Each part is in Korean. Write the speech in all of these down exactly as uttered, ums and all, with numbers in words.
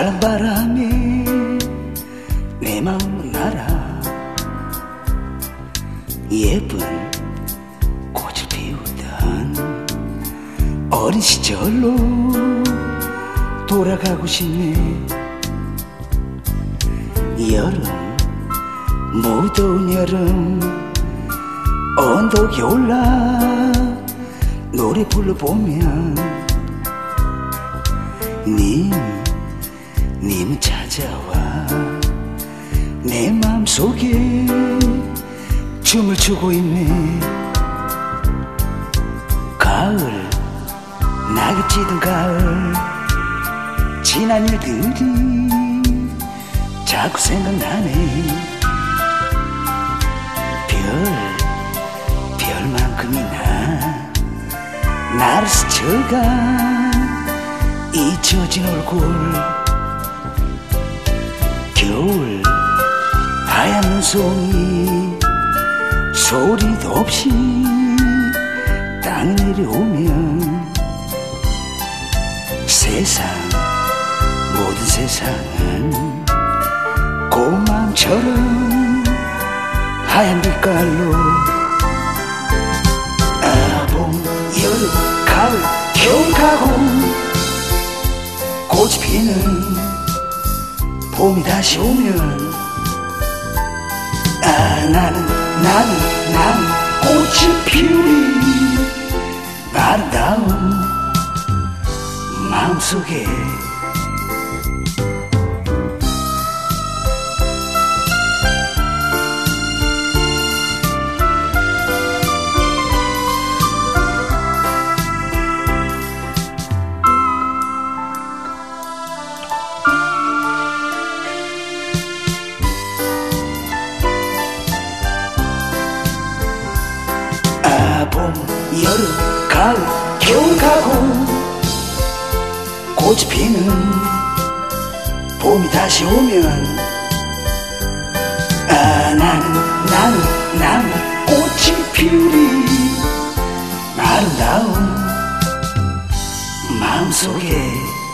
바람에 내 마음은 날아 예쁜 꽃을 피우던 어린 시절로 돌아가고 싶네. 여름, 무더운 여름 언덕에 올라 노래 불러보면 님, 님은 찾아와 내 마음속에 춤을 추고 있네. 가을, 낙엽 찌든 가을 지난 일들이 자꾸 생각나네. 별, 별만큼이나 나를 스쳐가 잊혀진 얼굴. 겨울 하얀 눈송이 소리도 없이 땅에 내려오면 세상 모든 세상은 고마움처럼 하얀 빛깔로 아, 봄, 여름, 가을, 겨울 가고 꽃이 피는 봄이 다시 오면 아, 나는 나는 나는 꽃이 피우리 아름다운 마음속에. 봄, 여름, 가을, 겨울 가고 꽃이 피는 봄이 다시 오면 아, 나는 나는 나는 꽃이 피우리 아름다운 마음속에.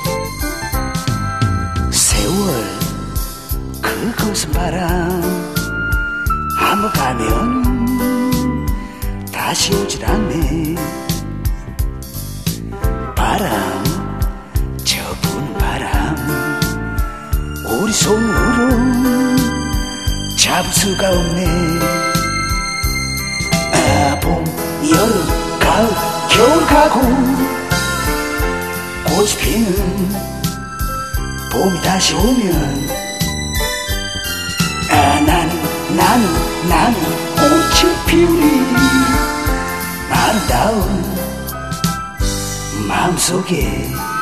세월 그것은 바람 한번 가면 다시 오질 않네. 바람, 저 부는 바람 우리 손으로 잡을 수가 없네. 아, 봄, 여름, 가을, 겨울 가고 꽃이 피는 봄이 다시 오면 아, 나는 나는 나는 꽃이 피우리 아름다운 마음속에.